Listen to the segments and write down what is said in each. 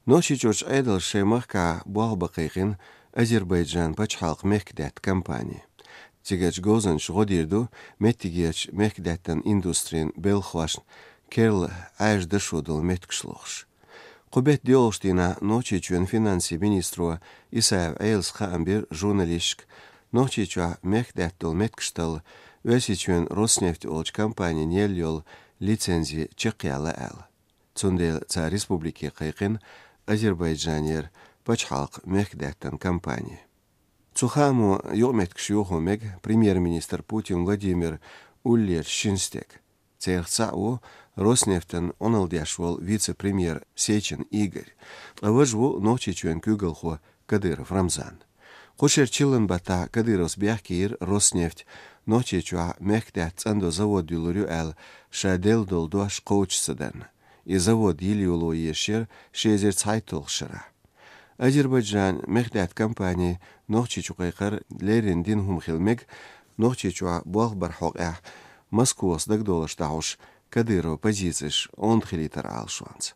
نوشي جورج أيدل شيمخ كا بوغ بقيقين أذربيجان باش حلق مهكدات كامباني. تيجاج جوزن شغديردو متيجاج مهكداتن إندوسترين بيلخواشن كيرل عاش دشودل متكشلوخش. قبت ديولشتينا نوشي جوان فينانسي مينيسترو إسايب أيلس خامبير جورناليشك نوشي جوا مهكداتل متكشتل ويسي جوان روسنефть олч компания нельёл лицензии чекяла эл. Цундел ца республики қайқин Азербайджанер пачхалq мехдаттан компания. Цухаму йометкш йохомег премьер-министр Путин Владимир Ульер Шинстек. Цехцау Роснефтен оналдяшвал вице-премьер Сечин Игорь. Аважву ночи чуен кюгалху Кадыров Рамзан. Хошер чилен бата Кадыров сбяхкир Роснефть ночи чуа мехдат цандо завод дюлурю эл шадел долдуаш коучсадан. И завод Илиулу ешер шезер цайтулшара. Азербайджан мехдат компании ночи чукайкар лерин дин хумхилмег ночи чуа буах бархоqa Москвос дагдолаштауш Кадыров позициш он хилитар алшванц.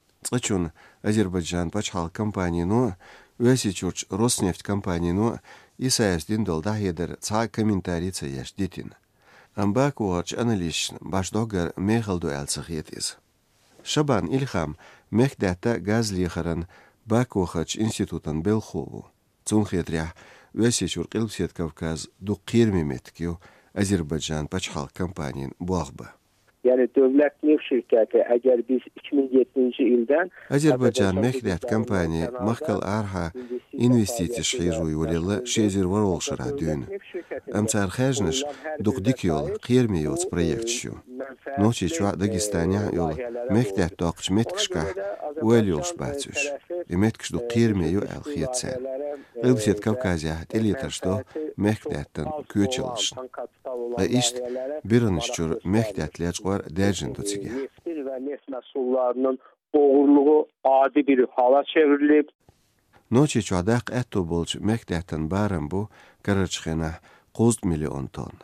Цачун Азербайджан пачхал компании но Весичурч Роснефть компании но Исаяс дин долдахедер ца комментарий цаяш дитин. Амбак уач аналиш башдогар мехалду алцахетиз. Шабан Ильхам мехдата газлихаран Бакухач институтан Белхову. Цунхетря Весичур Килпсет Кавказ дукирмиметкио Azerbaycan paçhal компаниян буагba. Yani devlet neft şirketi eğer biz 2007 ildən Azerbaycan mehdat kompaniya mahkal arha investitsiya şhiruy ulila şezir varolşara dün. Amtsar khajnish duqdik yol qiyermi yots proyektşu. Nochi çwa Dagestanya yol mehdat taqç metkishka uelyolş batsush. Emetkиш du qiyermi yo al khiyatsa. Ilbset Kavkazya telitaşdo mehdattan köçilişin. Ve işt birinişçur mehdatliyaç var derjin tutsiga. Neftin ve neft məhsullarının doğruluğu adi bir hala çevrilib. Nochi çwadaq etto bolç mehdattan baran bu karachxena 9 milyon ton.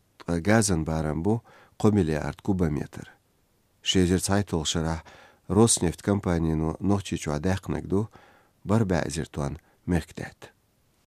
Gazan baran bu 1 milyard kubometr. Şezir çaytolşara Rosneft kompaniyanu nochi çwadaq nagdu barbazir ton mehdat.